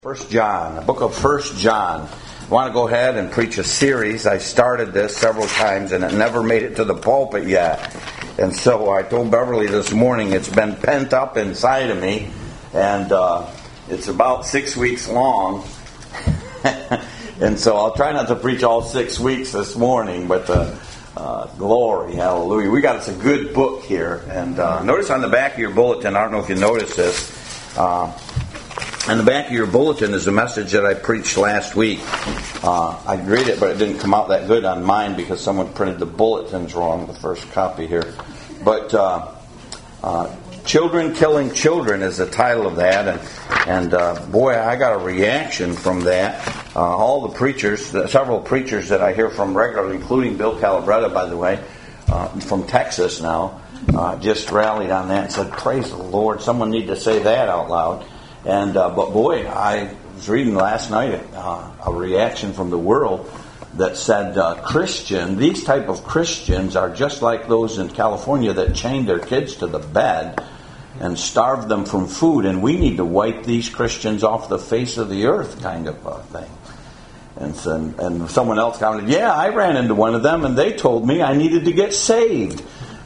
First John, the book of First John. I want to go ahead and preach a series. I started this several times and it never made it to the pulpit yet. And so I told Beverly this morning it's been pent up inside of me, and it's about 6 weeks long. And so I'll try not to preach all 6 weeks this morning, but glory, hallelujah. We got us a good book here. And notice on the back of your bulletin, I don't know if you noticed this, on the back of your bulletin is a message that I preached last week. I read it, but it didn't come out that good on mine because someone printed the bulletins wrong, the first copy here. But Children Killing Children is the title of that. And boy, I got a reaction from that. All the preachers, several preachers that I hear from regularly, including Bill Calabretta, by the way, from Texas now, just rallied on that and said, praise the Lord, someone need to say that out loud. And but boy, I was reading last night a reaction from the world that said these type of Christians are just like those in California that chained their kids to the bed and starved them from food, and we need to wipe these Christians off the face of the earth, kind of thing. And someone else commented, yeah, I ran into one of them, and they told me I needed to get saved.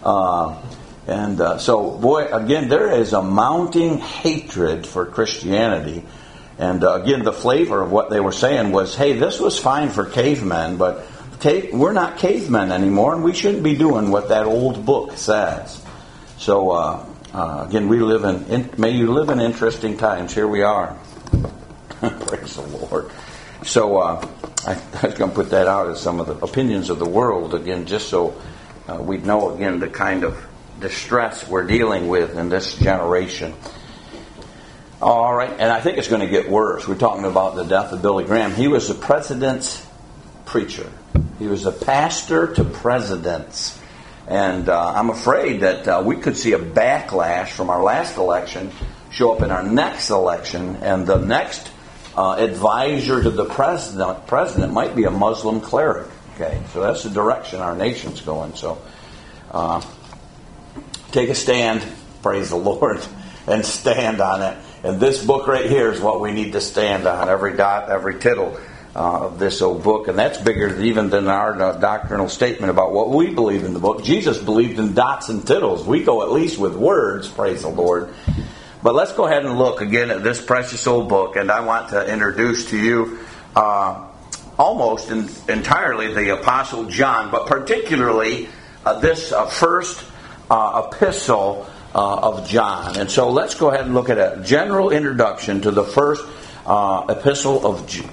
So, boy, again, there is a mounting hatred for Christianity. And again, the flavor of what they were saying was, hey, this was fine for cavemen, but we're not cavemen anymore, and we shouldn't be doing what that old book says. So, again, may you live in interesting times. Here we are. Praise the Lord. So, I was going to put that out as some of the opinions of the world, again, just so we'd know, again, the kind of distress we're dealing with in this generation. All right, and I think it's going to get worse. We're talking about the death of Billy Graham. He was the president's preacher. He was a pastor to presidents. And I'm afraid that we could see a backlash from our last election show up in our next election, and the next advisor to the president might be a Muslim cleric. Okay, so that's the direction our nation's going. So take a stand, praise the Lord, and stand on it. And this book right here is what we need to stand on, every dot, every tittle of this old book. And that's bigger even than our doctrinal statement about what we believe in the book. Jesus believed in dots and tittles. We go at least with words, praise the Lord. But let's go ahead and look again at this precious old book. And I want to introduce to you almost entirely the Apostle John, but particularly this first epistle of John. And so let's go ahead and look at a general introduction to the first epistle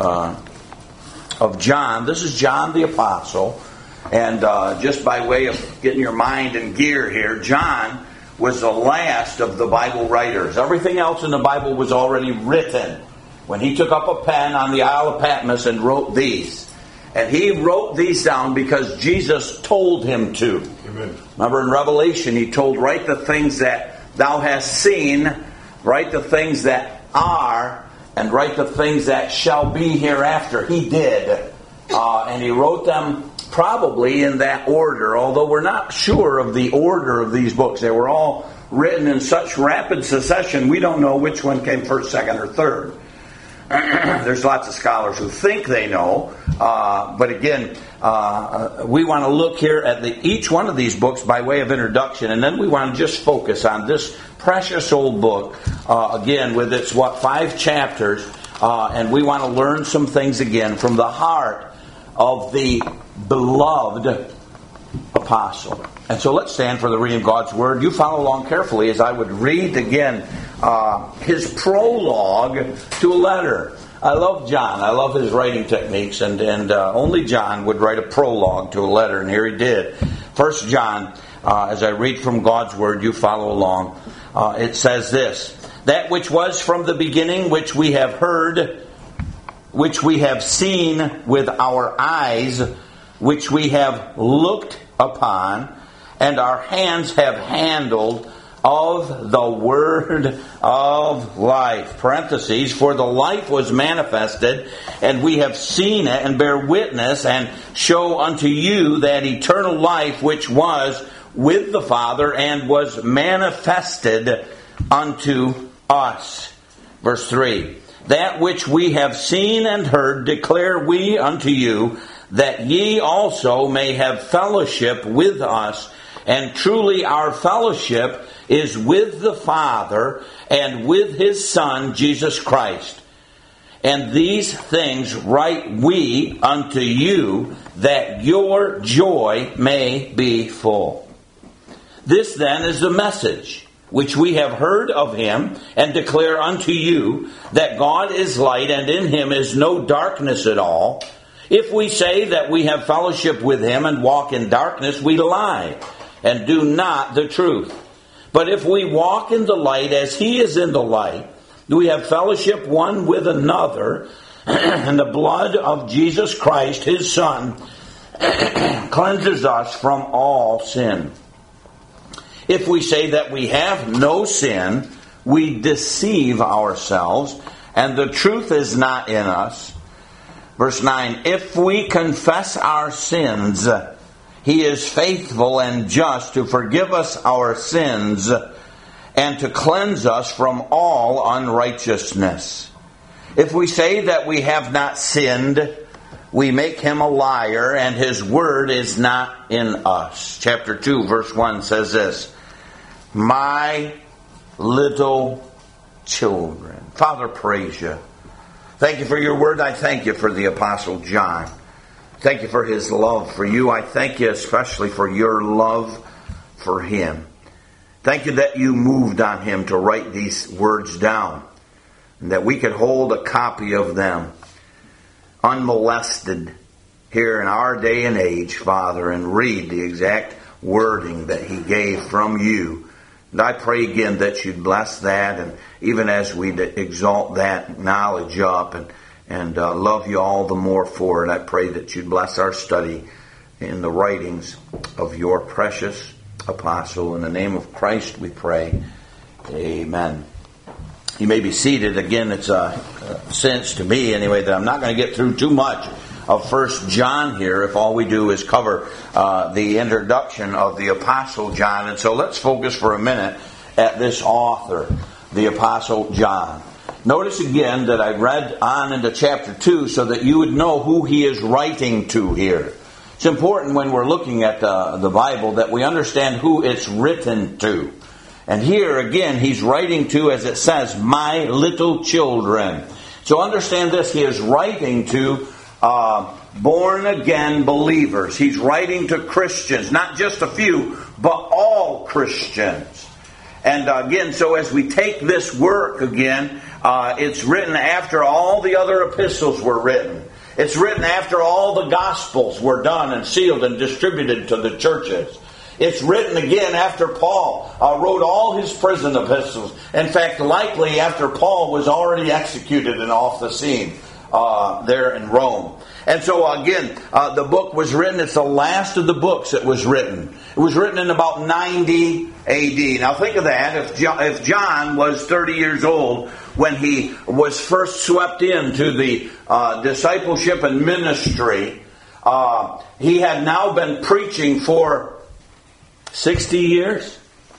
of John. This is John the Apostle. And just by way of getting your mind in gear here, John was the last of the Bible writers. Everything else in the Bible was already written when he took up a pen on the Isle of Patmos and wrote these. And he wrote these down because Jesus told him to. Amen. Remember in Revelation, he told, write the things that thou hast seen, write the things that are, and write the things that shall be hereafter. He did. And he wrote them probably in that order, although we're not sure of the order of these books. They were all written in such rapid succession, we don't know which one came first, second, or third. There's lots of scholars who think they know, but again, we want to look here at each one of these books by way of introduction, and then we want to just focus on this precious old book, again, with its 5 chapters, and we want to learn some things again from the heart of the beloved apostle. And so let's stand for the reading of God's Word. You follow along carefully as I would read again his prologue to a letter. I love John. I love his writing techniques, and only John would write a prologue to a letter, and here he did. First John, as I read from God's Word, you follow along. It says this: that which was from the beginning, which we have heard, which we have seen with our eyes, which we have looked upon, and our hands have handled of the word of life. Parentheses, for the life was manifested, and we have seen it, and bear witness, and show unto you that eternal life which was with the Father, and was manifested unto us. Verse 3, That which we have seen and heard declare we unto you, that ye also may have fellowship with us. And truly our fellowship is with the Father and with His Son, Jesus Christ. And these things write we unto you, that your joy may be full. This then is the message which we have heard of Him, and declare unto you, that God is light, and in Him is no darkness at all. If we say that we have fellowship with Him and walk in darkness, we lie, and do not the truth. But if we walk in the light as He is in the light, we have fellowship one with another, and the blood of Jesus Christ, His Son, cleanses us from all sin. If we say that we have no sin, we deceive ourselves, and the truth is not in us. Verse 9, if we confess our sins, He is faithful and just to forgive us our sins and to cleanse us from all unrighteousness. If we say that we have not sinned, we make Him a liar, and His word is not in us. Chapter 2, verse 1 says this, my little children. Father, praise You. Thank You for Your word. I thank You for the Apostle John. Thank You for his love for You. I thank You especially for Your love for him. Thank You that You moved on him to write these words down, and that we could hold a copy of them unmolested here in our day and age, Father, and read the exact wording that He gave from You. And I pray again that You'd bless that, and even as we exalt that knowledge up and love You all the more for it, I pray that You'd bless our study in the writings of Your precious apostle. In the name of Christ we pray. Amen. You may be seated. Again, it's a sense to me anyway that I'm not going to get through too much of 1 John here if all we do is cover the introduction of the Apostle John. And so let's focus for a minute at this author, the Apostle John. Notice again that I read on into chapter 2 so that you would know who he is writing to here. It's important when we're looking at the Bible that we understand who it's written to. And here again he's writing to, as it says, my little children. So understand this, he is writing to born-again believers. He's writing to Christians, not just a few, but all Christians. And again, so as we take this work again, it's written after all the other epistles were written. It's written after all the Gospels were done and sealed and distributed to the churches. It's written again after Paul wrote all his prison epistles. In fact, likely after Paul was already executed and off the scene there in Rome. And so again, the book was written. It's the last of the books that was written. It was written in about 90 AD. Now think of that. If John was 30 years old when he was first swept into the discipleship and ministry, he had now been preaching for 60 years.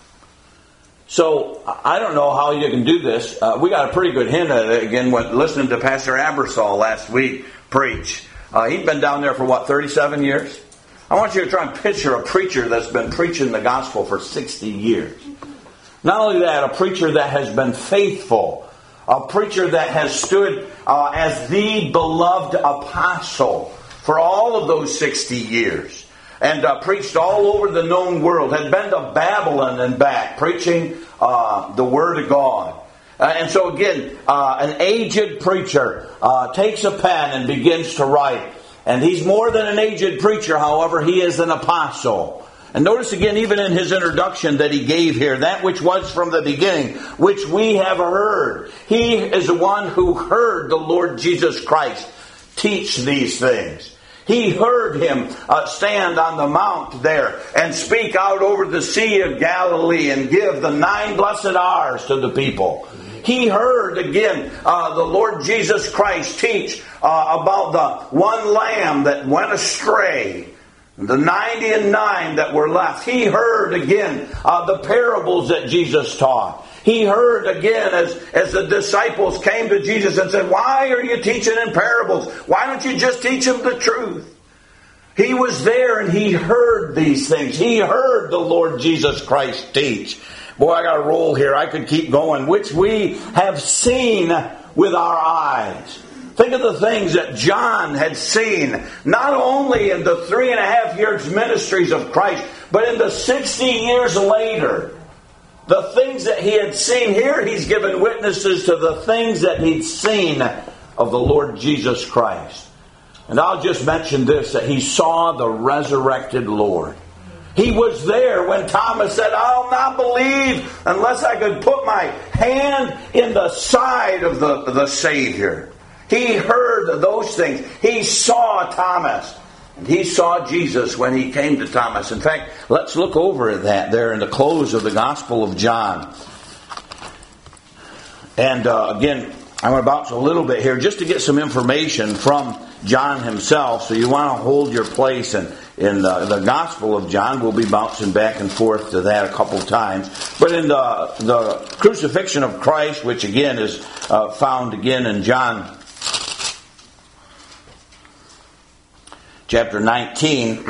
So I don't know how you can do this. We got a pretty good hint at it again when listening to Pastor Abersol last week preach. He'd been down there for 37 years? I want you to try and picture a preacher that's been preaching the gospel for 60 years. Not only that, a preacher that has been faithful. A preacher that has stood as the beloved apostle for all of those 60 years. And preached all over the known world. Had been to Babylon and back, preaching the Word of God. And so again, an aged preacher takes a pen and begins to write. And he's more than an aged preacher, however, he is an apostle. And notice again, even in his introduction that he gave here, that which was from the beginning, which we have heard. He is the one who heard the Lord Jesus Christ teach these things. He heard Him stand on the mount there and speak out over the Sea of Galilee and give the 9 blessed hours to the people. He heard again the Lord Jesus Christ teach about the one lamb that went astray, the 99 that were left. He heard again the parables that Jesus taught. He heard again as the disciples came to Jesus and said, "Why are you teaching in parables? Why don't you just teach them the truth?" He was there and he heard these things. He heard the Lord Jesus Christ teach. Boy, I got a roll here. I could keep going. Which we have seen with our eyes. Think of the things that John had seen, not only in the 3.5 years ministries of Christ, but in the 60 years later. The things that he had seen here, he's given witnesses to the things that he'd seen of the Lord Jesus Christ. And I'll just mention this, that he saw the resurrected Lord. He was there when Thomas said, "I'll not believe unless I could put my hand in the side of the Savior." He heard those things. He saw Thomas. And he saw Jesus when he came to Thomas. In fact, let's look over at that there in the close of the Gospel of John. And again, I'm going to bounce a little bit here just to get some information from John himself. So you want to hold your place in the Gospel of John. We'll be bouncing back and forth to that a couple times. But in the crucifixion of Christ, which again is found again in John chapter 19.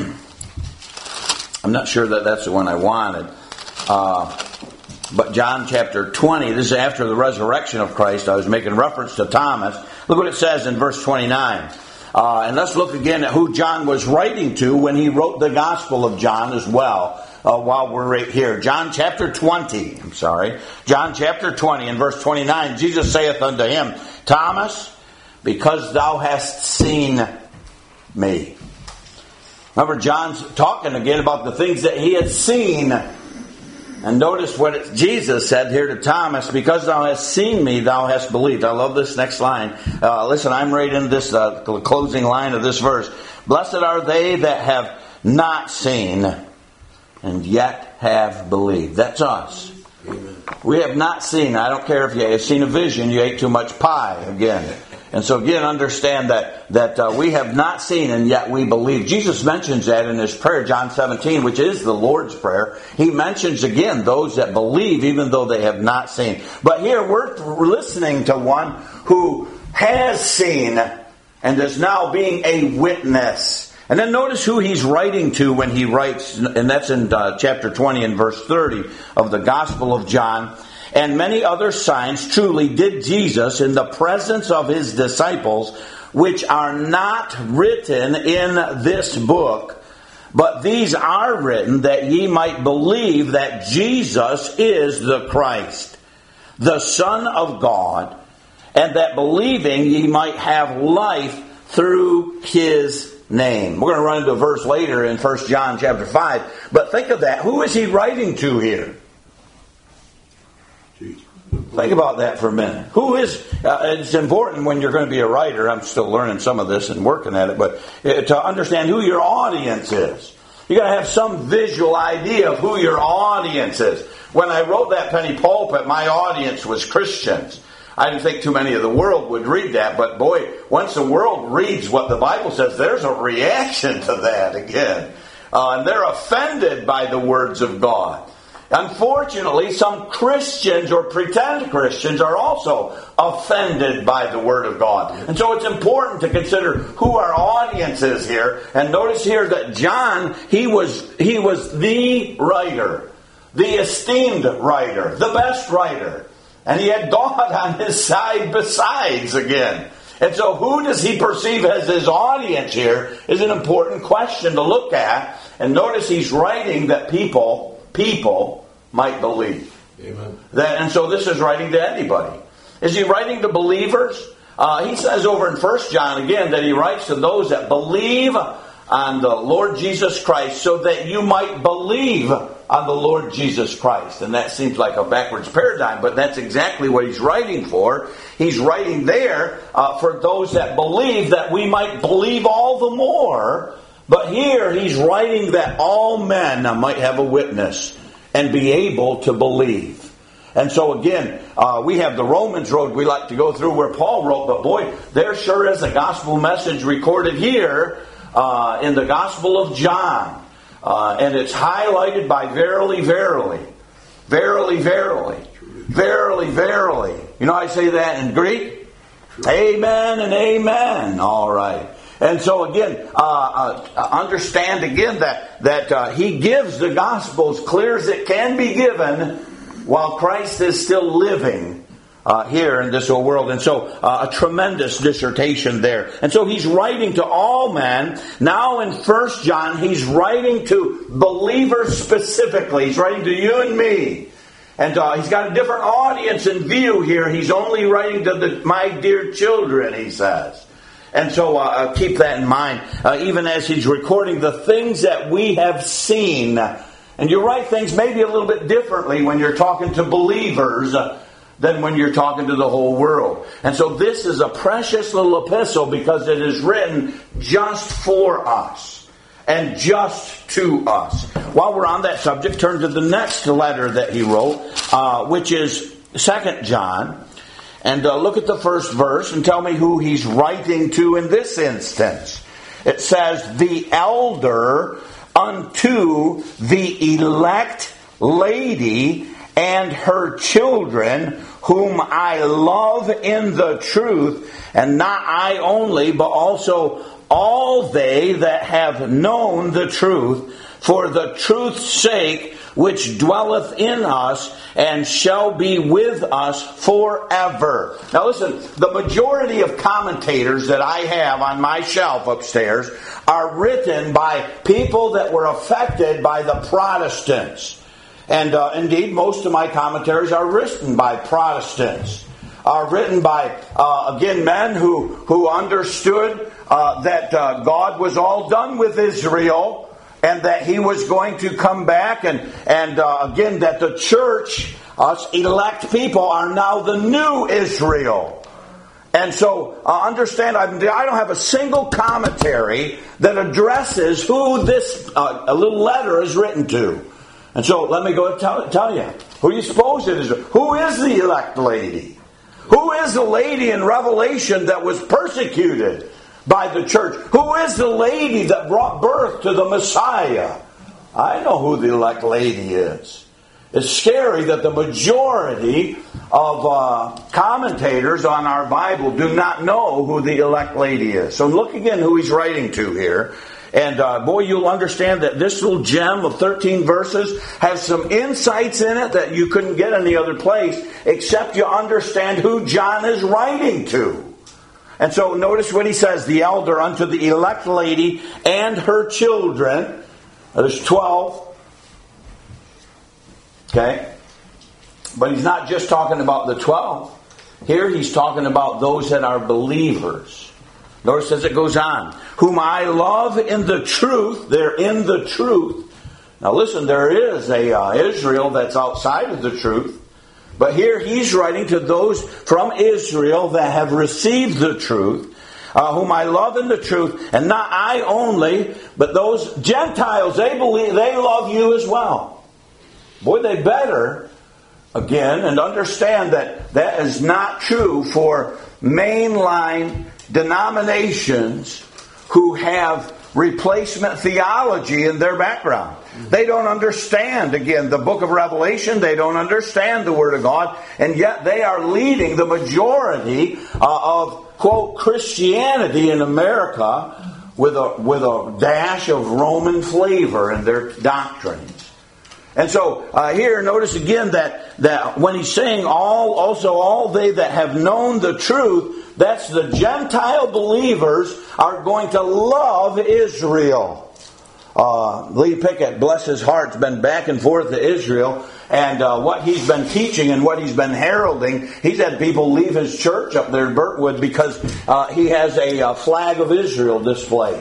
I'm not sure that that's the one I wanted. But John chapter 20, this is after the resurrection of Christ. I was making reference to Thomas. Look what it says in verse 29. And let's look again at who John was writing to when he wrote the Gospel of John as well. While we're right here. John chapter 20. John chapter 20 and verse 29. Jesus saith unto him, "Thomas, because thou hast seen me." Remember, John's talking again about the things that he had seen. And notice what Jesus said here to Thomas, "Because thou hast seen me, thou hast believed." I love this next line. Listen, I'm right in this closing line of this verse. "Blessed are they that have not seen and yet have believed." That's us. Amen. We have not seen. I don't care if you have seen a vision, you ate too much pie again. And so again, understand that we have not seen and yet we believe. Jesus mentions that in his prayer, John 17, which is the Lord's Prayer. He mentions again those that believe even though they have not seen. But here we're listening to one who has seen and is now being a witness. And then notice who he's writing to when he writes, and that's in chapter 20 and verse 30 of the Gospel of John. "And many other signs truly did Jesus in the presence of his disciples, which are not written in this book, but these are written that ye might believe that Jesus is the Christ, the Son of God, and that believing ye might have life through his name." We're going to run into a verse later in 1 John chapter 5. But think of that. Who is he writing to here? Think about that for a minute. Who is, it's important when you're going to be a writer, I'm still learning some of this and working at it, but to understand who your audience is. You got to have some visual idea of who your audience is. When I wrote that penny pulpit, my audience was Christians. I didn't think too many of the world would read that, but boy, once the world reads what the Bible says, there's a reaction to that again. And they're offended by the words of God. Unfortunately, some Christians or pretend Christians are also offended by the Word of God. And so it's important to consider who our audience is here. And notice here that John, he was the writer, the esteemed writer, the best writer. And he had God on his side besides again. And so who does he perceive as his audience here is an important question to look at. And notice he's writing that people might believe. Amen. And so this is writing to anybody. Is he writing to believers? He says over in 1 John again that he writes to those that believe on the Lord Jesus Christ, so that you might believe on the Lord Jesus Christ. And that seems like a backwards paradigm, but that's exactly what he's writing for. He's writing there for those that believe, that we might believe all the more. But here he's writing that all men might have a witness and be able to believe. And so again, we have the Romans road we like to go through where Paul wrote, but boy, there sure is a gospel message recorded here in the Gospel of John. And it's highlighted by verily, verily. Verily, verily. Verily, verily. You know how I say that in Greek? Amen and amen. All right. And so again, understand again that He gives the gospel as clear as it can be given while Christ is still living here in this old world. And so a tremendous dissertation there. And so he's writing to all men. Now in 1 John, he's writing to believers specifically. He's writing to you and me. And he's got a different audience in view here. He's only writing to my dear children, he says. And so keep that in mind, even as he's recording the things that we have seen. And you write things maybe a little bit differently when you're talking to believers than when you're talking to the whole world. And so this is a precious little epistle because it is written just for us and just to us. While we're on that subject, turn to the next letter that he wrote, which is 2 John. And look at the first verse and tell me who he's writing to in this instance. It says, the elder unto the elect lady and her children, whom I love in the truth, and not I only, but also all they that have known the truth, for the truth's sake, which dwelleth in us, and shall be with us forever. Now listen, the majority of commentators that I have on my shelf upstairs are written by people that were affected by the Protestants. And indeed, most of my commentaries are written by Protestants. Are written by, again, men who understood that God was all done with Israel, and that He was going to come back, and again, that the church, us elect people, are now the new Israel. And so, understand, I don't have a single commentary that addresses who this a little letter is written to. And so, let me go and tell you. Who do you suppose it is? Who is the elect lady? Who is the lady in Revelation that was persecuted by the church? Who is the lady that brought birth to the Messiah? I know who the elect lady is. It's scary that the majority of commentators on our Bible do not know who the elect lady is. So look again who he's writing to here. And boy, you'll understand that this little gem of 13 verses has some insights in it that you couldn't get any other place, except you understand who John is writing to. And so notice what he says, the elder unto the elect lady and her children. There's 12. Okay? But he's not just talking about the 12. Here he's talking about those that are believers. Notice as it goes on, whom I love in the truth. They're in the truth. Now listen, there is a Israel that's outside of the truth. But here he's writing to those from Israel that have received the truth, whom I love in the truth, and not I only, but those Gentiles, they believe, they love you as well. Boy, they better, again, and understand that that is not true for mainline denominations who have replacement theology in their background. They don't understand, again, the book of Revelation. They don't understand the Word of God. And yet they are leading the majority of, quote, Christianity in America with a dash of Roman flavor in their doctrines. And so here, notice again that when he's saying all they that have known the truth, that's the Gentile believers are going to love Israel. Lee Pickett, bless his heart, has been back and forth to Israel, and what he's been teaching and what he's been heralding, he's had people leave his church up there in Burtwood because he has a flag of Israel displayed.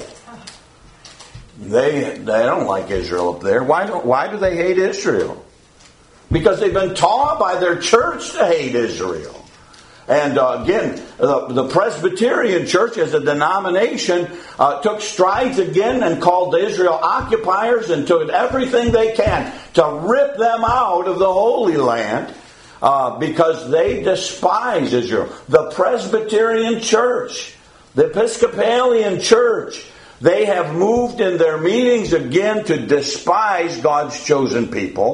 They don't like Israel up there. Why do they hate Israel? Because they've been taught by their church to hate Israel. And again, the Presbyterian Church as a denomination took strides again and called Israel occupiers and took everything they can to rip them out of the Holy Land because they despise Israel. The Presbyterian Church, the Episcopalian Church, they have moved in their meetings again to despise God's chosen people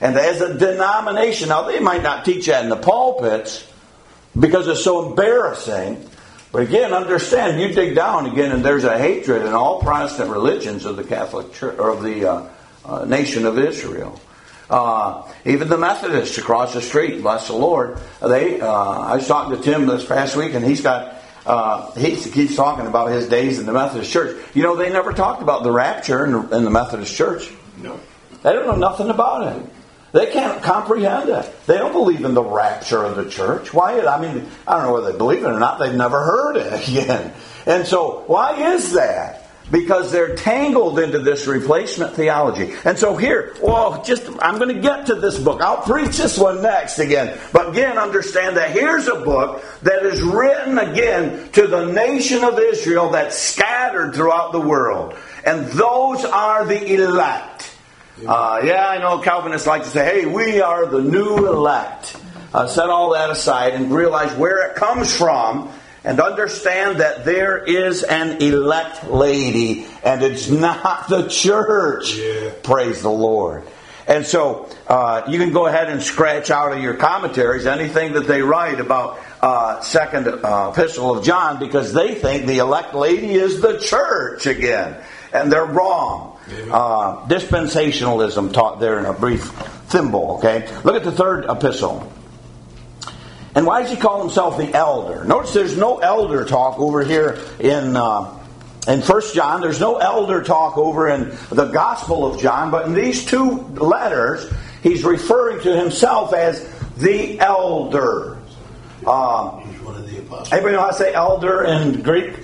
And as a denomination, now they might not teach that in the pulpits because it's so embarrassing. But again, understand, you dig down again, and there's a hatred in all Protestant religions of the Catholic Church, or of the nation of Israel. Even the Methodists across the street, bless the Lord. I was talking to Tim this past week, and he keeps talking about his days in the Methodist Church. You know, they never talked about the rapture in the Methodist Church. No. They don't know nothing about it. They can't comprehend it. They don't believe in the rapture of the church. Why? I mean, I don't know whether they believe it or not. They've never heard it again. And so, why is that? Because they're tangled into this replacement theology. And so here, I'm going to get to this book. I'll preach this one next again. But again, understand that here's a book that is written again to the nation of Israel that's scattered throughout the world. And those are the elect. I know Calvinists like to say, hey, we are the new elect. Set all that aside and realize where it comes from. And understand that there is an elect lady, and it's not the church. Yeah. Praise the Lord. And so you can go ahead and scratch out of your commentaries anything that they write about second epistle of John, because they think the elect lady is the church again. And they're wrong. Dispensationalism taught there in a brief thimble. Okay, look at the third epistle. And why does he call himself the elder? Notice there's no elder talk over here in 1 John. There's no elder talk over in the Gospel of John. But in these two letters, he's referring to himself as the elder. He's one of the apostles. Anybody know how to say elder in Greek?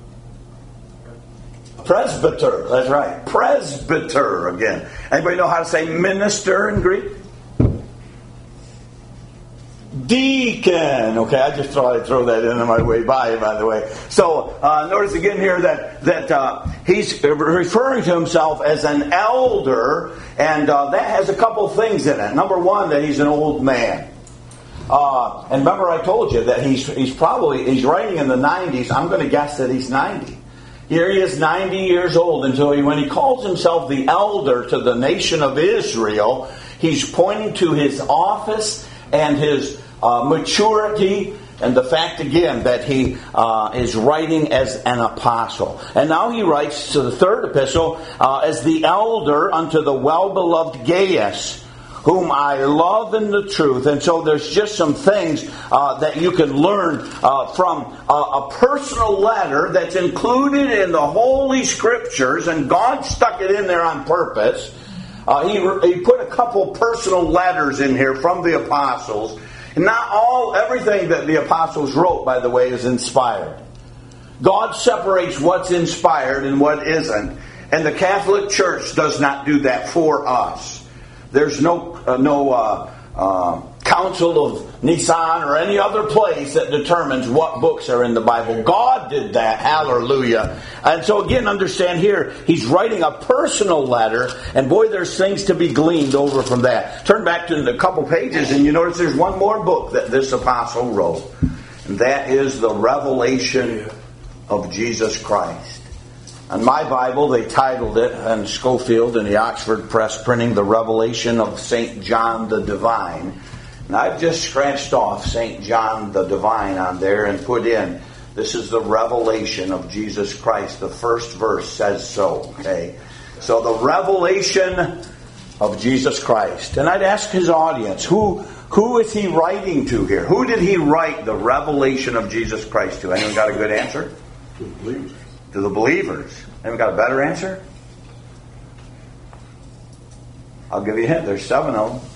Presbyter. That's right. Presbyter again. Anybody know how to say minister in Greek? Deacon. Okay, I just thought I'd throw that in on my way by the way. So, notice again here that he's referring to himself as an elder, and that has a couple things in it. Number one, that he's an old man. And remember I told you that he's writing in the 90s. I'm going to guess that he's 90. Here he is 90 years old, and when he calls himself the elder to the nation of Israel, he's pointing to his office and his maturity, and the fact again that he is writing as an apostle. And now he writes to the third epistle as the elder unto the well-beloved Gaius, whom I love in the truth. And so there's just some things that you can learn from a personal letter that's included in the Holy Scriptures, and God stuck it in there on purpose. He put a couple personal letters in here from the apostles. And not everything that the apostles wrote, by the way, is inspired. God separates what's inspired and what isn't. And the Catholic Church does not do that for us. There's no Council of Nisan or any other place that determines what books are in the Bible. God did that. Hallelujah. And so again, understand here, he's writing a personal letter, and boy, there's things to be gleaned over from that. Turn back to a couple pages, and you notice there's one more book that this apostle wrote, and that is the Revelation of Jesus Christ. On my Bible, they titled it, in Schofield in the Oxford Press printing, The Revelation of St. John the Divine. And I've just scratched off St. John the Divine on there and put in, this is the revelation of Jesus Christ. The first verse says so. Okay, so the revelation of Jesus Christ. And I'd ask his audience, who is he writing to here? Who did he write the revelation of Jesus Christ to? Anyone got a good answer? To the believers. To the believers. Anyone got a better answer? I'll give you a hint. There's 7 of them.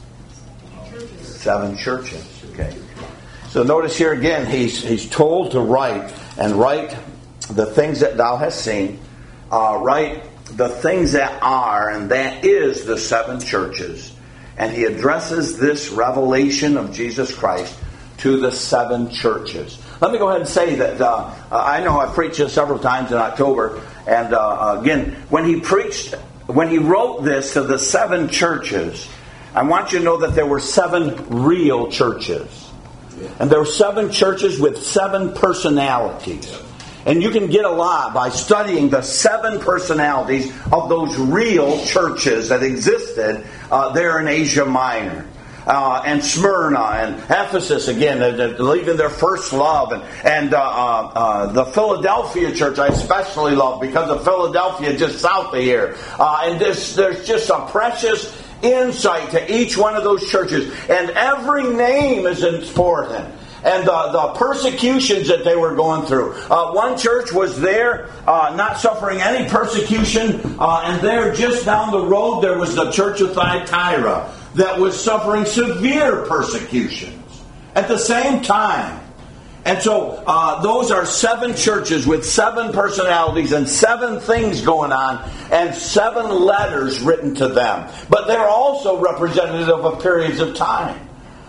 7 churches. Okay. So notice here again, he's told to write the things that thou hast seen, write the things that are, and that is the 7 churches. And he addresses this revelation of Jesus Christ to the 7 churches. Let me go ahead and say that I know I preached this several times in October, and again, when he wrote this to the 7 churches, I want you to know that there were 7 real churches. And there were 7 churches with 7 personalities. And you can get a lot by studying the 7 personalities of those real churches that existed there in Asia Minor. And Smyrna and Ephesus, again, leaving their first love. And the Philadelphia church I especially love because of Philadelphia just south of here. And there's just a precious insight to each one of those churches. And every name is important. And the persecutions that they were going through. One church was there, not suffering any persecution. And there, just down the road, there was the church of Thyatira that was suffering severe persecutions at the same time. And so those are 7 churches with 7 personalities and 7 things going on and 7 letters written to them. But they're also representative of periods of time.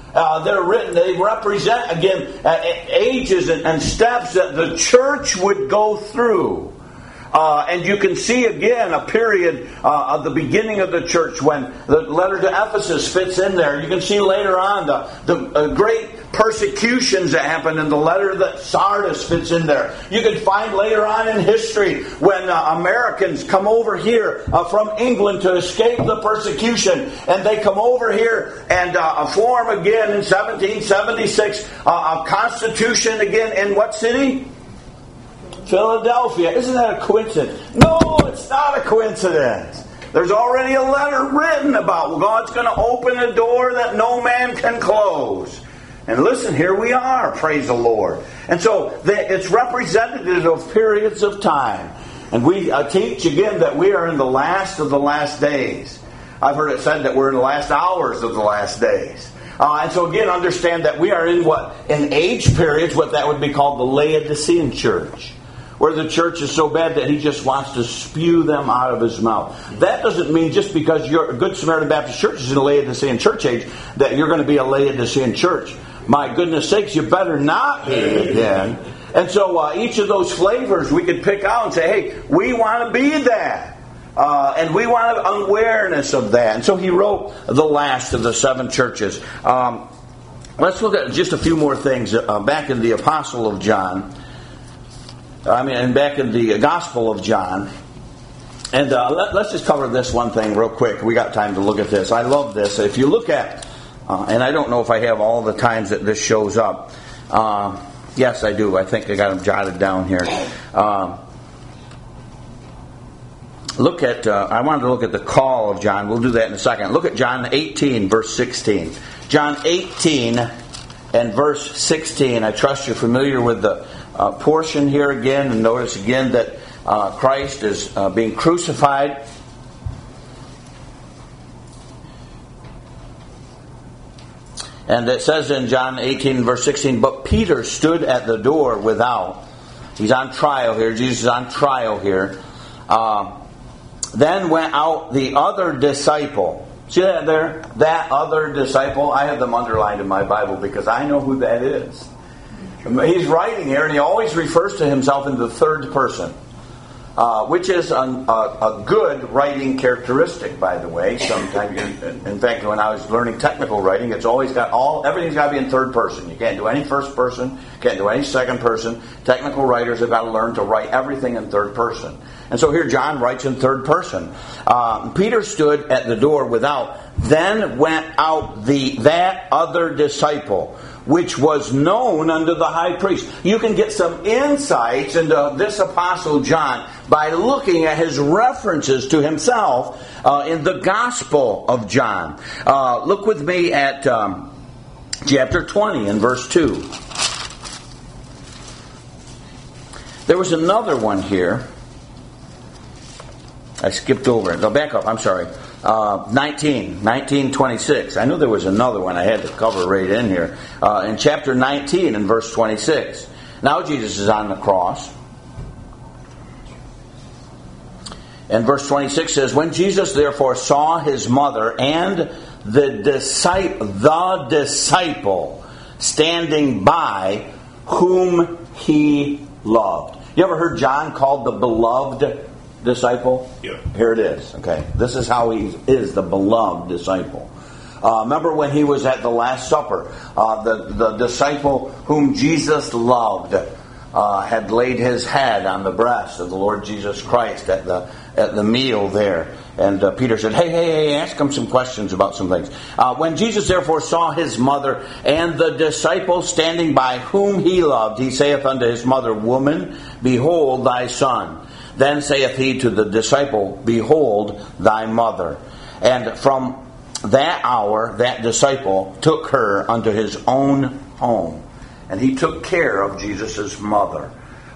They represent, again, ages and steps that the church would go through. And you can see again a period of the beginning of the church when the letter to Ephesus fits in there. You can see later on the great persecutions that happened in the letter that Sardis fits in there. You can find later on in history when Americans come over here from England to escape the persecution, and they come over here and form again in 1776 a constitution again in what city? Philadelphia. Isn't that a coincidence? No, it's not a coincidence. There's already a letter written about God's going to open a door that no man can close. And listen, here we are, praise the Lord. And so it's representative of periods of time. And we teach again that we are in the last of the last days. I've heard it said that we're in the last hours of the last days. And so again, understand that we are in age periods, what that would be called the Laodicean church, where the church is so bad that he just wants to spew them out of his mouth. That doesn't mean just because your Good Samaritan Baptist Church is in a Laodicean church age that you're going to be a Laodicean church. My goodness sakes, you better not be again. And so each of those flavors we could pick out and say, hey, we want to be that. And we want an awareness of that. And so he wrote the last of the 7 churches. Let's look at just a few more things back in the Apostle of John. And back in the Gospel of John. And let's just cover this one thing real quick. We got time to look at this. I love this. If you look at, and I don't know if I have all the times that this shows up. Yes, I do. I think I got them jotted down here. Look at, I wanted to look at the call of John. We'll do that in a second. Look at John 18, verse 16. John 18 and verse 16. I trust you're familiar with the portion here again, and notice again that Christ is being crucified. And it says in John 18 verse 16, but Peter stood at the door without. He's on trial here. Jesus is on trial here. Then went out the other disciple. See that there? That other disciple. I have them underlined in my Bible because I know who that is. He's writing here, and he always refers to himself in the third person, which is a good writing characteristic, by the way. Sometimes, in fact, when I was learning technical writing, it's always everything's got to be in third person. You can't do any first person, can't do any second person. Technical writers have got to learn to write everything in third person. And so here John writes in third person. Peter stood at the door without. Then went out that other disciple, which was known unto the high priest. You can get some insights into this Apostle John by looking at his references to himself in the Gospel of John. Look with me at chapter 20 and verse 2. There was another one here. I skipped over it. No, back up. I'm sorry. 19:26. I knew there was another one I had to cover right in here. In chapter 19 and verse 26. Now Jesus is on the cross. And verse 26 says, when Jesus therefore saw his mother and the disciple standing by whom he loved. You ever heard John called the beloved disciple? Yeah. Here it is. Okay. This is how he is the beloved disciple. Remember when he was at the Last Supper, the disciple whom Jesus loved. had laid his head on the breast of the Lord Jesus Christ at the meal there. And Peter said, hey, ask him some questions about some things. When Jesus therefore saw his mother and the disciple standing by whom he loved, he saith unto his mother, Woman, behold thy son. Then saith he to the disciple, Behold thy mother. And from that hour, that disciple took her unto his own home. And he took care of Jesus' mother.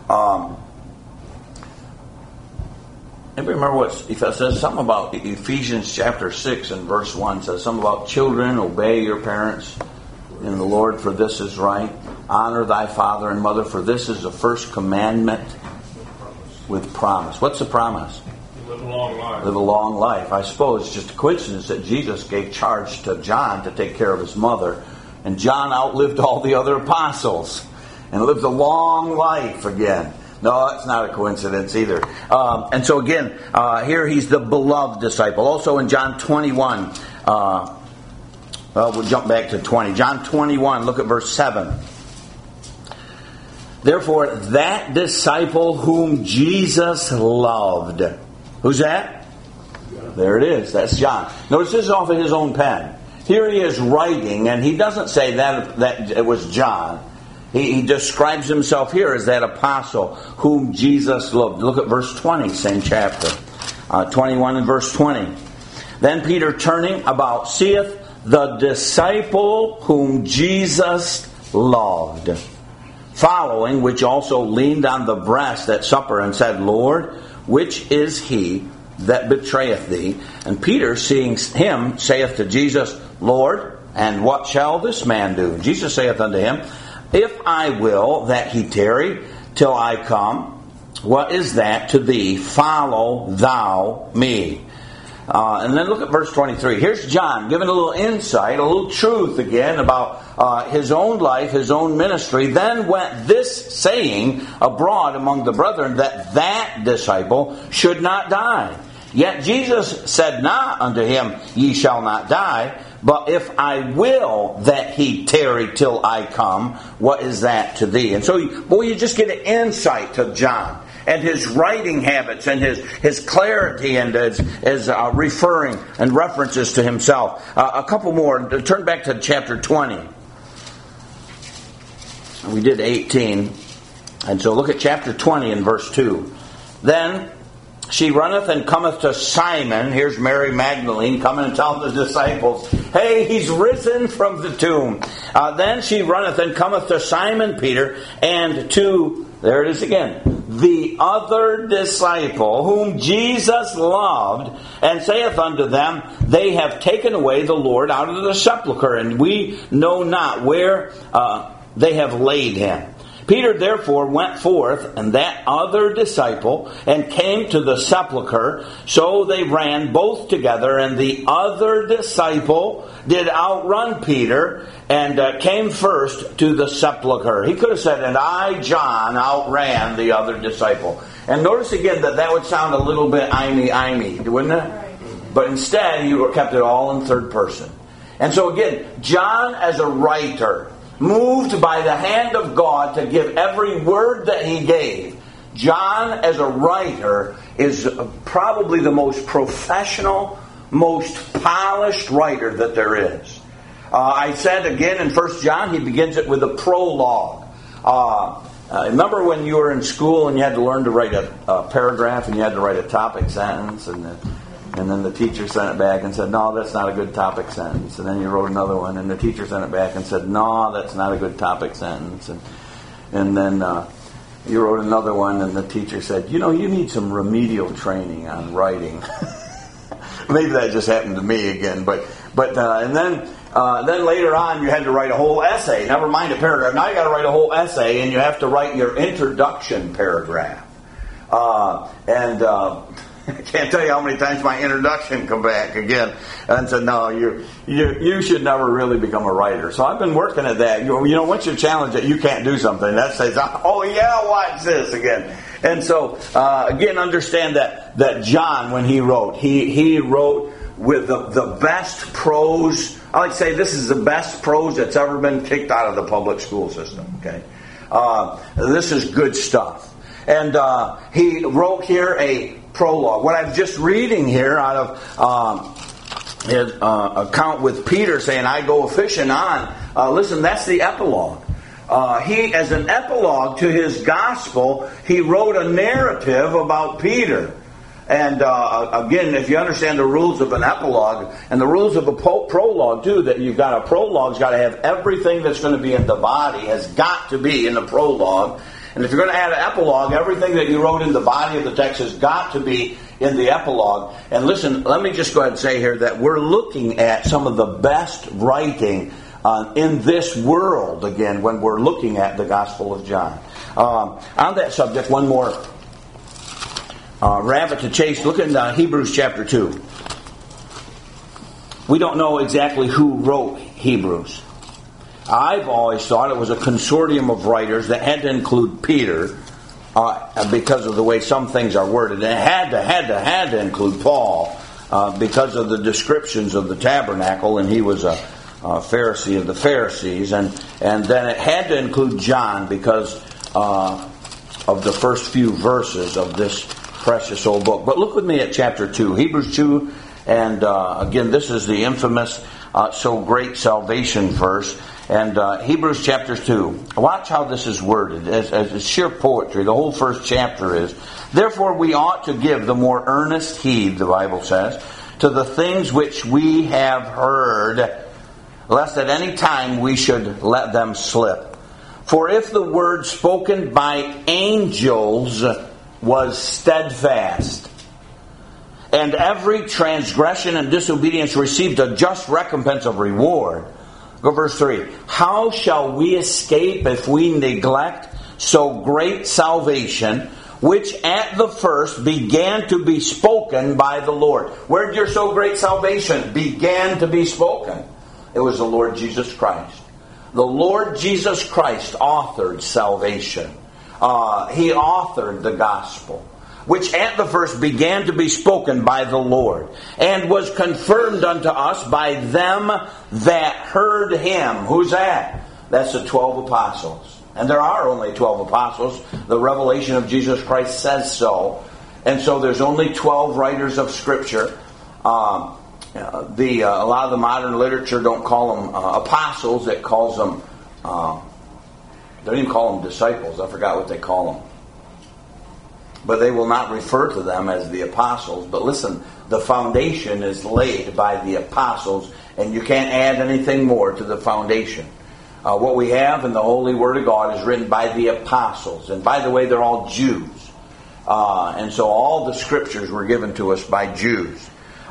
Anybody remember what it says? Something about Ephesians chapter 6 and verse 1 says something about children, obey your parents in the Lord, for this is right. Honor thy father and mother, for this is the first commandment with promise. What's the promise? Live a long life. Live a long life. I suppose it's just a coincidence that Jesus gave charge to John to take care of his mother. And John outlived all the other apostles and lived a long life again. No, that's not a coincidence either. And so again, here he's the beloved disciple. Also in John 21, we'll jump back to 20. John 21, look at verse 7. Therefore, that disciple whom Jesus loved. Who's that? There it is. That's John. Notice this is off of his own pen. Here he is writing, and he doesn't say that it was John. He describes himself here as that apostle whom Jesus loved. Look at verse 20, same chapter. 21 and verse 20. Then Peter, turning about, seeth the disciple whom Jesus loved, following, which also leaned on the breast at supper, and said, Lord, which is he that betrayeth thee? And Peter, seeing him, saith to Jesus, Lord, and what shall this man do? And Jesus saith unto him, If I will that he tarry till I come, what is that to thee? Follow thou me. And then look at verse 23. Here's John giving a little insight, a little truth again about his own life, his own ministry. Then went this saying abroad among the brethren, that disciple should not die. Yet Jesus said not unto him, Ye shall not die. But if I will that he tarry till I come, what is that to thee? And so, you just get an insight to John and his writing habits and his clarity and his referring and references to himself. A couple more. Turn back to chapter 20. We did 18. And so look at chapter 20 and verse 2. Then she runneth and cometh to Simon. Here's Mary Magdalene coming and telling the disciples, Hey, he's risen from the tomb. Then she runneth and cometh to Simon Peter and to, there it is again, the other disciple whom Jesus loved, and saith unto them, They have taken away the Lord out of the sepulchre, and we know not where they have laid him. Peter therefore went forth, and that other disciple, and came to the sepulchre. So they ran both together, and the other disciple did outrun Peter, and came first to the sepulchre. He could have said, And I, John, outran the other disciple. And notice again that would sound a little bit imey, wouldn't it? But instead, he kept it all in third person. And so again, John as a writer, moved by the hand of God to give every word that he gave. John, as a writer, is probably the most professional, most polished writer that there is. I said again in 1 John, he begins it with a prologue. Remember when you were in school and you had to learn to write a paragraph and you had to write a topic sentence, and then the teacher sent it back and said, No, that's not a good topic sentence. And then you wrote another one, and the teacher sent it back and said, No, that's not a good topic sentence. And then you wrote another one, and the teacher said, You need some remedial training on writing. Maybe that just happened to me again. But and then later on, you had to write a whole essay. Never mind a paragraph. Now you got to write a whole essay, and you have to write your introduction paragraph. I can't tell you how many times my introduction come back again and said, No, you should never really become a writer. So I've been working at that. Once you're challenged that you can't do something, that says, Oh yeah, watch this again. And so again, understand that John, when he wrote, he wrote with the best prose. I like to say this is the best prose that's ever been kicked out of the public school system. Okay. This is good stuff. And he wrote here a prologue. What I'm just reading here out of his account with Peter saying, I go fishing on. Listen, that's the epilogue. He, as an epilogue to his gospel, he wrote a narrative about Peter. And again, if you understand the rules of an epilogue and the rules of a prologue too, that you've got a prologue's got to have everything that's going to be in the body has got to be in the prologue. And if you're going to add an epilogue, everything that you wrote in the body of the text has got to be in the epilogue. And listen, let me just go ahead and say here that we're looking at some of the best writing in this world, again, when we're looking at the Gospel of John. On that subject, one more rabbit to chase. Look in Hebrews chapter 2. We don't know exactly who wrote Hebrews. I've always thought it was a consortium of writers that had to include Peter because of the way some things are worded. And it had to include Paul because of the descriptions of the tabernacle, and he was a Pharisee of the Pharisees. And then it had to include John because of the first few verses of this precious old book. But look with me at chapter 2, Hebrews 2, and again, this is the infamous so great salvation verse. And Hebrews chapter 2. Watch how this is worded. As sheer poetry, the whole first chapter is. Therefore we ought to give the more earnest heed, the Bible says, to the things which we have heard, lest at any time we should let them slip. For if the word spoken by angels was steadfast, and every transgression and disobedience received a just recompense of reward. Go verse 3. How shall we escape if we neglect so great salvation, which at the first began to be spoken by the Lord? Where did your so great salvation began to be spoken? It was the Lord Jesus Christ. The Lord Jesus Christ authored salvation. He authored the gospel, which at the first began to be spoken by the Lord, and was confirmed unto us by them that heard him. Who's that? That's the 12 apostles. And there are only 12 apostles. The revelation of Jesus Christ says so. And so there's only 12 writers of Scripture. A lot of the modern literature don't call them apostles. It calls them, they don't even call them disciples. I forgot what they call them. But they will not refer to them as the apostles. But listen, the foundation is laid by the apostles, and you can't add anything more to the foundation. What we have in the Holy Word of God is written by the apostles. And by the way, they're all Jews. And so all the Scriptures were given to us by Jews.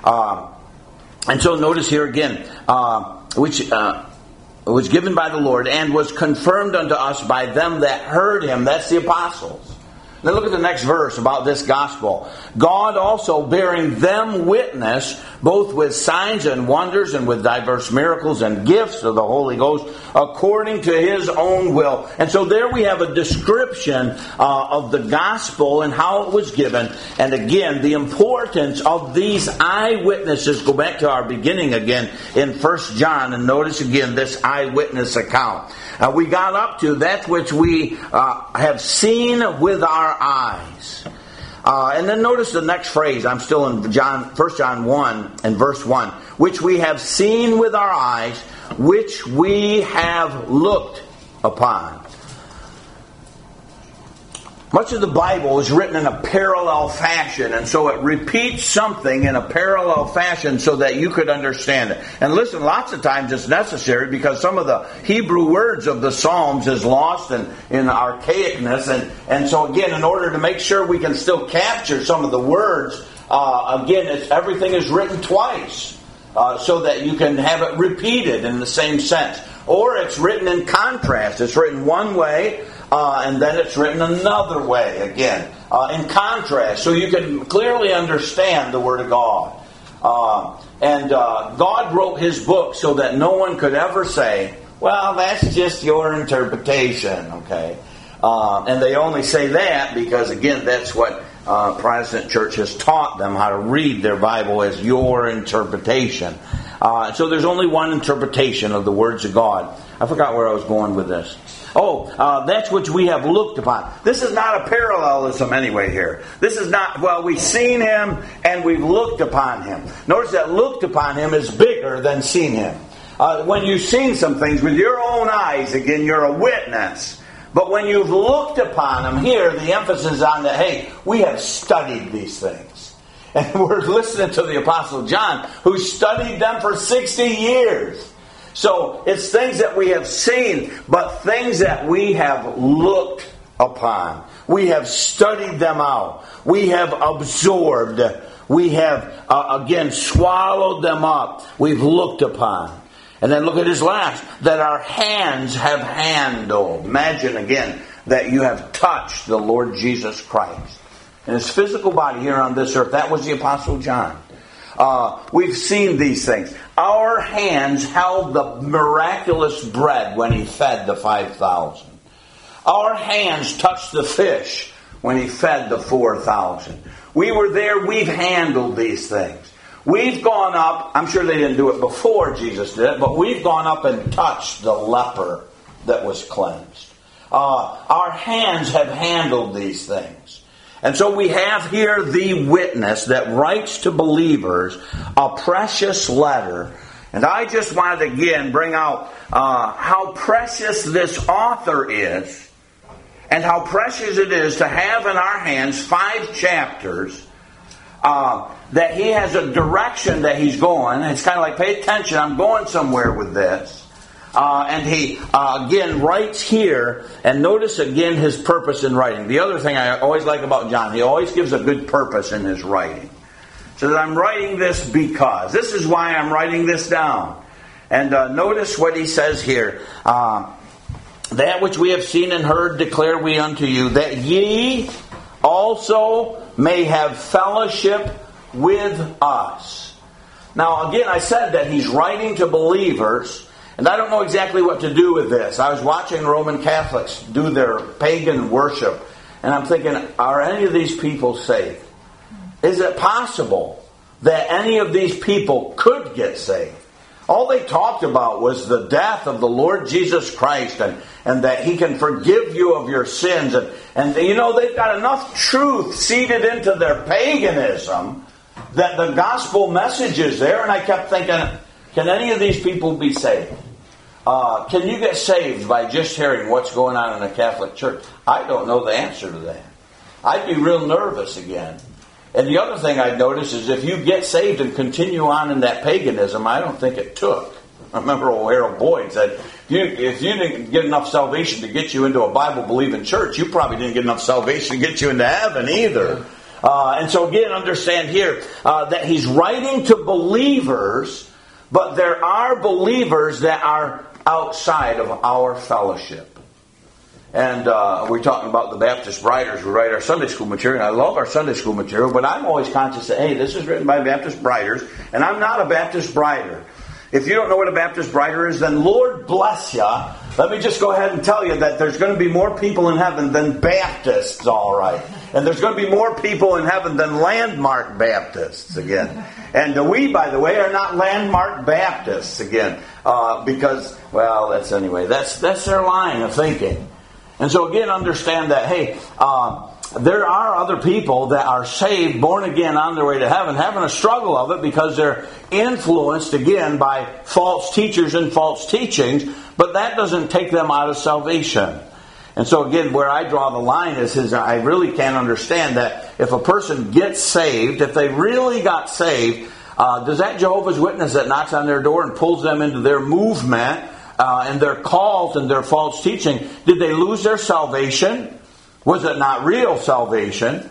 And so notice here again, which was given by the Lord and was confirmed unto us by them that heard him. That's the apostles. Now look at the next verse about this gospel. God also bearing them witness, both with signs and wonders and with diverse miracles and gifts of the Holy Ghost, according to his own will. And so there we have a description of the gospel and how it was given. And again, the importance of these eyewitnesses. Go back to our beginning again in 1 John and notice again this eyewitness account. We got up to that which we have seen with our eyes. And then notice the next phrase. I'm still in 1 John 1 and verse 1. Which we have seen with our eyes, which we have looked upon. Much of the Bible is written in a parallel fashion, and so it repeats something in a parallel fashion so that you could understand it. And listen, lots of times it's necessary because some of the Hebrew words of the Psalms is lost in archaicness, and so again, in order to make sure we can still capture some of the words, again, everything is written twice so that you can have it repeated in the same sense. Or it's written in contrast. It's written one way, and then it's written another way again, in contrast, so you can clearly understand the Word of God. And God wrote His book so that no one could ever say, well, that's just your interpretation, okay? And they only say that because, again, that's what Protestant church has taught them, how to read their Bible as your interpretation. So there's only one interpretation of the words of God. I forgot where I was going with this. That's which we have looked upon. This is not a parallelism anyway here. This is not, well, we've seen him and we've looked upon him. Notice that looked upon him is bigger than seen him. When you've seen some things with your own eyes, again, you're a witness. But when you've looked upon them, here the emphasis is on that, hey, we have studied these things. And we're listening to the Apostle John, who studied them for 60 years. So it's things that we have seen, but things that we have looked upon. We have studied them out. We have absorbed. We have, again, swallowed them up. We've looked upon. And then look at his last, that our hands have handled. Imagine again that you have touched the Lord Jesus Christ in his physical body here on this earth. That was the Apostle John. We've seen these things. Our hands held the miraculous bread when he fed the 5,000. Our hands touched the fish when he fed the 4,000. We were there. We've handled these things. We've gone up, I'm sure they didn't do it before Jesus did it, but we've gone up and touched the leper that was cleansed. Our hands have handled these things. And so we have here the witness that writes to believers a precious letter. And I just wanted to again bring out how precious this author is and how precious it is to have in our hands 5 chapters that he has a direction that he's going. It's kind of like, pay attention, I'm going somewhere with this. And he, again, writes here, and notice again his purpose in writing. The other thing I always like about John, he always gives a good purpose in his writing. So that I'm writing this because. This is why I'm writing this down. And notice what he says here. That which we have seen and heard declare we unto you, that ye also may have fellowship with us. Now again, I said that he's writing to believers, and I don't know exactly what to do with this. I was watching Roman Catholics do their pagan worship, and I'm thinking, are any of these people saved? Is it possible that any of these people could get saved? All they talked about was the death of the Lord Jesus Christ and that he can forgive you of your sins. And you know, they've got enough truth seeded into their paganism that the gospel message is there. And I kept thinking, can any of these people be saved? Can you get saved by just hearing what's going on in the Catholic Church? I don't know the answer to that. I'd be real nervous again. And the other thing I'd notice is if you get saved and continue on in that paganism, I don't think it took. I remember old Harold Boyd said, if you didn't get enough salvation to get you into a Bible-believing church, you probably didn't get enough salvation to get you into heaven either. And so again, understand here that he's writing to believers, but there are believers that are outside of our fellowship. And we're talking about the Baptist writers who write our Sunday school material. And I love our Sunday school material, but I'm always conscious that, hey, this is written by Baptist writers, and I'm not a Baptist writer. If you don't know what a Baptist writer is, then Lord bless you. Let me just go ahead and tell you that there's going to be more people in heaven than Baptists, all right. And there's going to be more people in heaven than Landmark Baptists, again. And we, by the way, are not Landmark Baptists, again. Because, well, that's their line of thinking. And so again, understand that, hey, there are other people that are saved, born again, on their way to heaven, having a struggle of it because they're influenced, again, by false teachers and false teachings, but that doesn't take them out of salvation. And so again, where I draw the line is I really can't understand that if a person gets saved, if they really got saved, does that Jehovah's Witness that knocks on their door and pulls them into their movement and their cult and their false teaching, did they lose their salvation? Was it not real salvation?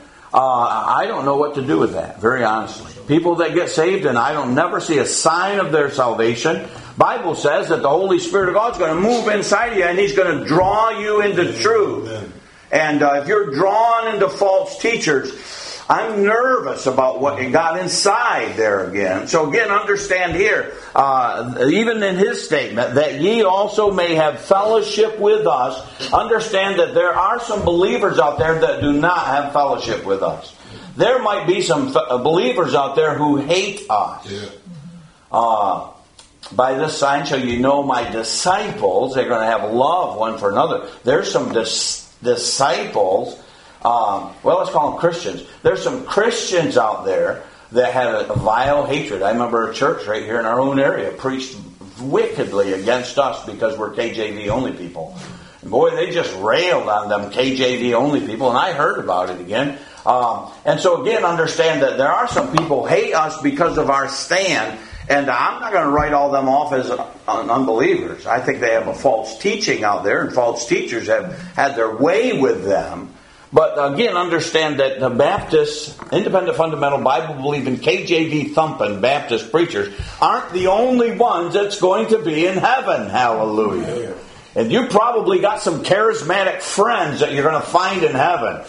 I don't know what to do with that, very honestly. People that get saved and I don't never see a sign of their salvation. Bible says that the Holy Spirit of God is going to move inside of you and He's going to draw you into truth. And if you're drawn into false teachers, I'm nervous about what got inside there again. So again, understand here, even in his statement, that ye also may have fellowship with us. Understand that there are some believers out there that do not have fellowship with us. There might be some believers out there who hate us. By this sign shall you know my disciples. They're going to have love one for another. There's some disciples, let's call them Christians. There's some Christians out there that had a vile hatred. I remember a church right here in our own area preached wickedly against us because we're KJV only people. And boy, they just railed on them KJV only people, and I heard about it again. And so again, understand that there are some people hate us because of our stand. And I'm not going to write all them off as unbelievers. I think they have a false teaching out there, and false teachers have had their way with them. But again, understand that the Baptists, independent fundamental, Bible-believing, KJV thumping Baptist preachers aren't the only ones that's going to be in heaven. Hallelujah. And you probably got some charismatic friends that you're going to find in heaven.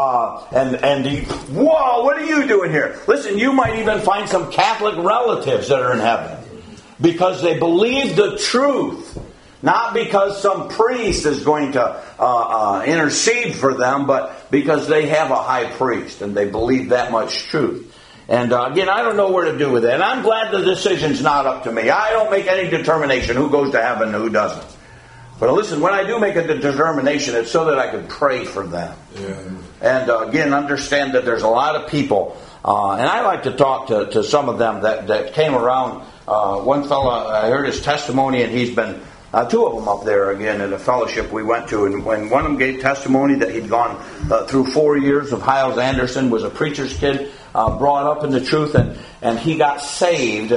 Whoa, what are you doing here? Listen, you might even find some Catholic relatives that are in heaven. Because they believe the truth. Not because some priest is going to intercede for them, but because they have a high priest and they believe that much truth. And again, I don't know where to do with it. And I'm glad the decision's not up to me. I don't make any determination who goes to heaven and who doesn't. But listen, when I do make a determination, it's so that I can pray for them. Yeah. And again, understand that there's a lot of people, and I like to talk to some of them that came around. One fella, I heard his testimony, and he's been, two of them up there again at a fellowship we went to. And when one of them gave testimony that he'd gone through 4 years of Hyles Anderson, was a preacher's kid, brought up in the truth, and he got saved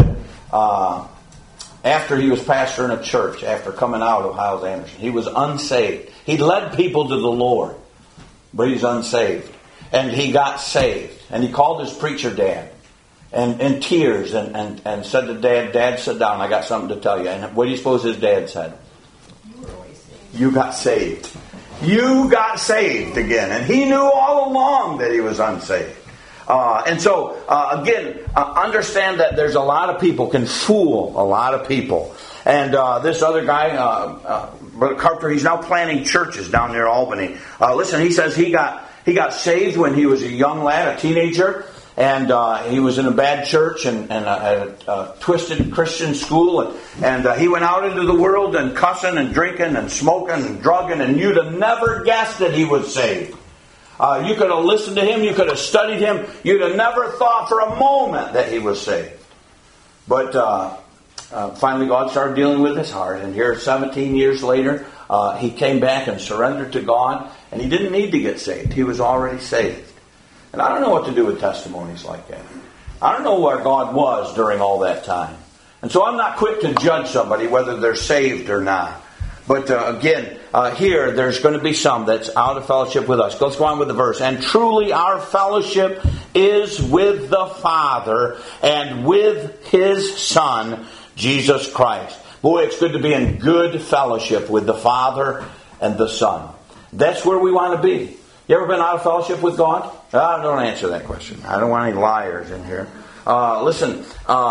after he was pastor in a church, after coming out of Hyles Anderson. He was unsaved. He led people to the Lord, but he's unsaved. And he got saved. And he called his preacher dad, and in tears, and said to Dad, sit down, I got something to tell you. And what do you suppose his dad said? You got saved. You got saved again. And he knew all along that he was unsaved. And so, again, understand that there's a lot of people can fool a lot of people. And this other guy, Brother Carpenter, he's now planting churches down near Albany. Listen, he says he got saved when he was a young lad, a teenager, and he was in a bad church and a twisted Christian school, and he went out into the world and cussing and drinking and smoking and drugging, and you'd have never guessed that he was saved. You could have listened to him, you could have studied him, you'd have never thought for a moment that he was saved. But finally God started dealing with his heart, and here 17 years later, he came back and surrendered to God, and he didn't need to get saved. He was already saved. And I don't know what to do with testimonies like that. I don't know where God was during all that time. And so I'm not quick to judge somebody whether they're saved or not. But again, here there's going to be some that's out of fellowship with us. Let's go on with the verse. And truly our fellowship is with the Father and with His Son, Jesus Christ. Boy, it's good to be in good fellowship with the Father and the Son. That's where we want to be. You ever been out of fellowship with God? Don't answer that question. I don't want any liars in here. Listen,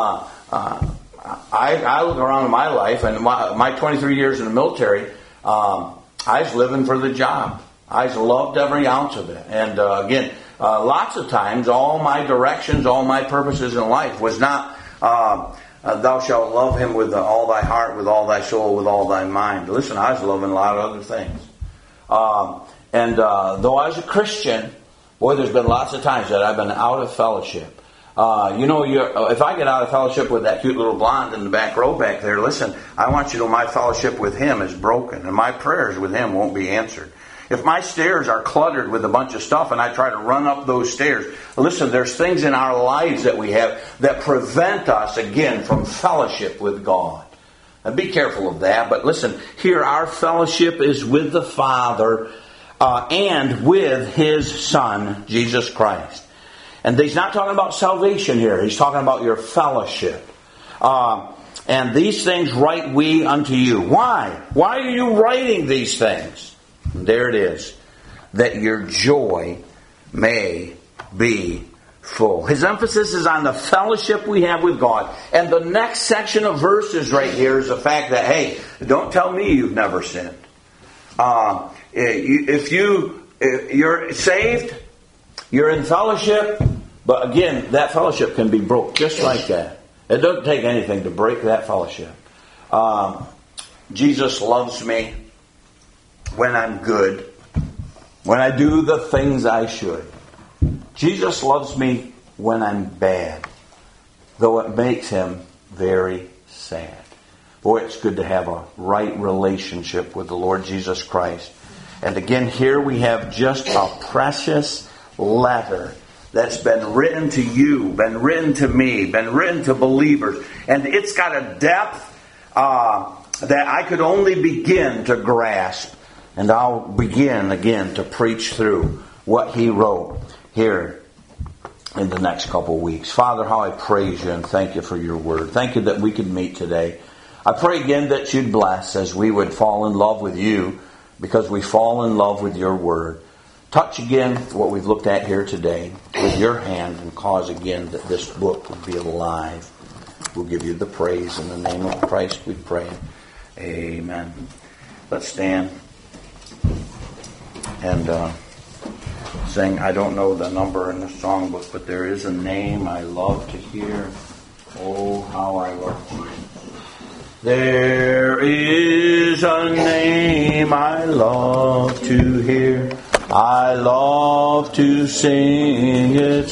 I look around in my life, and my 23 years in the military, I was living for the job. I loved every ounce of it. And again, lots of times, all my directions, all my purposes in life was not, thou shalt love Him with all thy heart, with all thy soul, with all thy mind. Listen, I was loving a lot of other things. And though I was a Christian, boy, there's been lots of times that I've been out of fellowship. If I get out of fellowship with that cute little blonde in the back row back there, listen, I want you to know my fellowship with him is broken, and my prayers with him won't be answered. If my stairs are cluttered with a bunch of stuff and I try to run up those stairs, listen, there's things in our lives that we have that prevent us, again, from fellowship with God. And be careful of that. But listen, here our fellowship is with the Father and with His Son, Jesus Christ. And he's not talking about salvation here. He's talking about your fellowship. And these things write we unto you. Why? Why are you writing these things? And there it is. That your joy may be full. His emphasis is on the fellowship we have with God. And the next section of verses right here is the fact that, hey, don't tell me you've never sinned. If you're saved, you're in fellowship, but again, that fellowship can be broke just like that. It doesn't take anything to break that fellowship. Jesus loves me when I'm good, when I do the things I should. Jesus loves me when I'm bad, though it makes him very sad. Boy, it's good to have a right relationship with the Lord Jesus Christ. And again, here we have just a precious letter that's been written to you, been written to me, been written to believers. And it's got a depth that I could only begin to grasp. And I'll begin again to preach through what he wrote here in the next couple of weeks. Father, how I praise you and thank you for your word. Thank you that we could meet today. I pray again that you'd bless as we would fall in love with you, because we fall in love with your word. Touch again what we've looked at here today with your hand and cause again that this book would be alive. We'll give you the praise in the name of Christ we pray. Amen. Let's stand and sing. I don't know the number in the songbook, but there is a name I love to hear. Oh, how I love to hear. There is a name I love to hear. I love to sing its